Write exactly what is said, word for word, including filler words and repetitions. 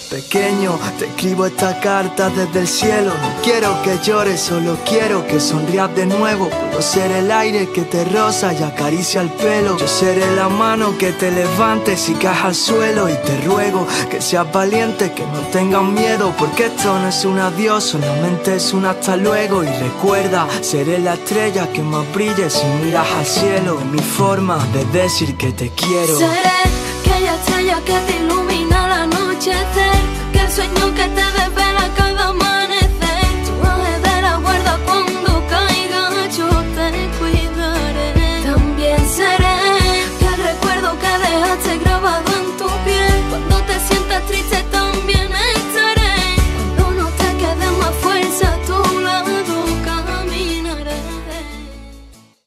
Pequeño, te escribo esta carta desde el cielo. No quiero que llores, solo quiero que sonrías de nuevo. Puedo ser el aire que te roza y acaricia el pelo. Yo seré la mano que te levante si caes al suelo. Y te ruego que seas valiente, que no tengas miedo, porque esto no es un adiós, solamente es un hasta luego. Y recuerda, seré la estrella que más brille si miras al cielo. Es mi forma de decir que te quiero. Seré aquella estrella que te ilumina al anochecer, que el sueño que te desvela.